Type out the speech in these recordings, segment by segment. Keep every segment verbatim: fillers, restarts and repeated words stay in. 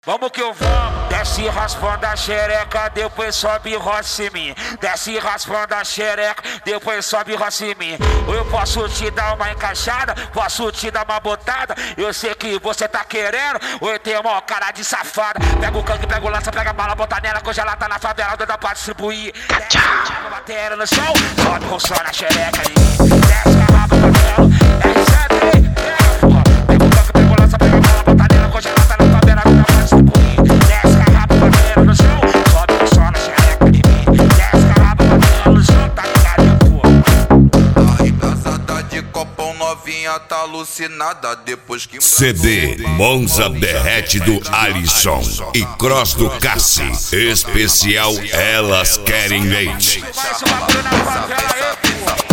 Vamos que eu vamos, desce raspando a xereca, depois sobe e roça em mim. Desce raspando a xereca, depois sobe e roça em mim. Eu posso te dar uma encaixada, posso te dar uma botada. Eu sei que você tá querendo, ou eu tenho uma cara de safada. Pega o cangue, pega o lança, pega a bala, bota nela, que hoje ela tá na favela, doida pra distribuir. Desce a bateria no chão, sobe roçando a xereca em mim. Desce a raba no telo, é isso aí, pega porra. Pega o cangue, pega o lança, pega a bala, bota nela, que hoje ela tá na favela, doida pra distribuir. Desce a raba batendo no chão, sobe roçando a xereca em mim. Desce a raba batendo no chão, tá ligado, porra. Arregaçada de copão novinha, tá alucinada depois que... C D Monza Derrete do Alisson e Cross do Cassi. Especial Elas Querem Leite. Faz o bagulho na favela aí, porra.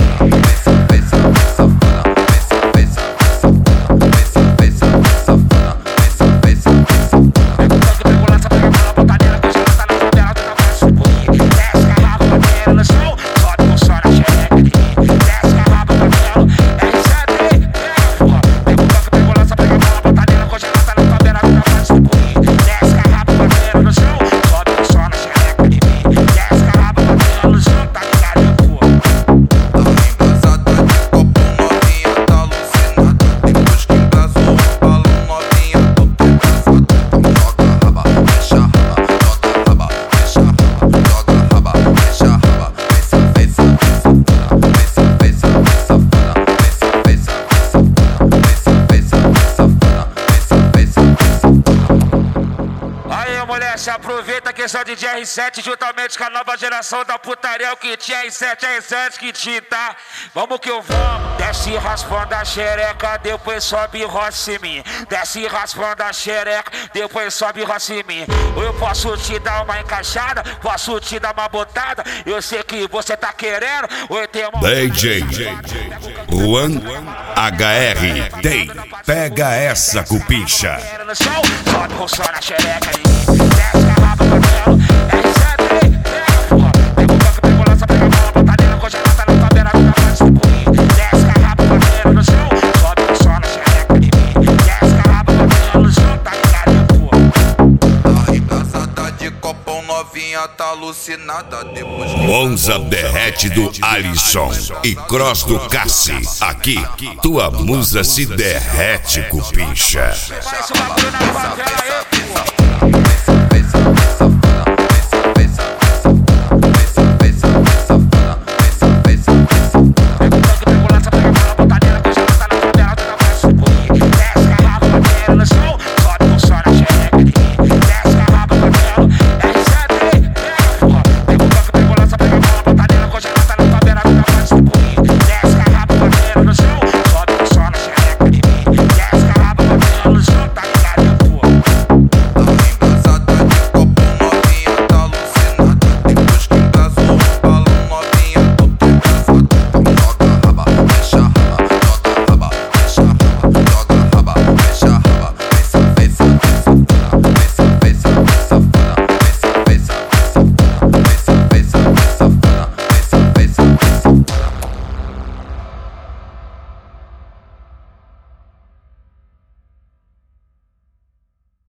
Se aproveita a questão de R sete juntamente com a nova geração da putaria, o que tinha R sete, R sete que tinha, tá? Vamos que eu vamos, desce raspando a xereca, depois sobe e roça em mim. Desce raspando a xereca, depois sobe e roça em mim. Eu posso te dar uma encaixada, posso te dar uma botada. Eu sei que você tá querendo, ou eu tenho uma... D J Juan H R Day, pega essa cupincha. Sobe roçando a xereca em mim. Desce a raba batendo, é isso aí, pega porra. Pega o canto, pega o lança, pega a bala, bota nela, que hoje ela tá na favela, doida pra distribuir. Desce a raba batendo no chão, sobe roçando a xereca em mim. Desce a raba batendo no chão, tá ligado, porra. Arregaçada de copão novinha, tá alucinada depois que... Monza Derrete do Alisson e Cross do Cassi. Aqui, tua musa se derrete, cupincha. Faz o bagulho na favela aí.